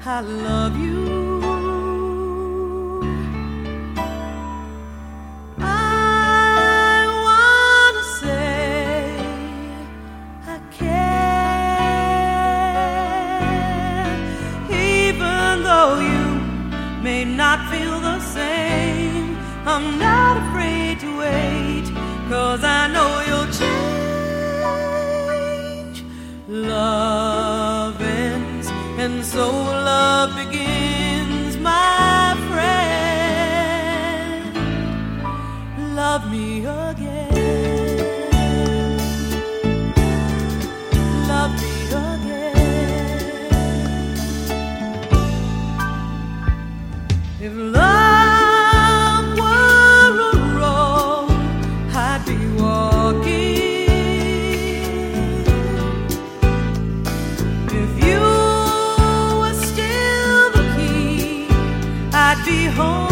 I love you. I wanna say I care, even though you may not feel the same. I'm not afraid to wait, 'cause I know you'll change. Love ends, and so love begins, my friend. Love me again. Love me again. If love were a road I'd be walking, if you were still the key, I'd be home.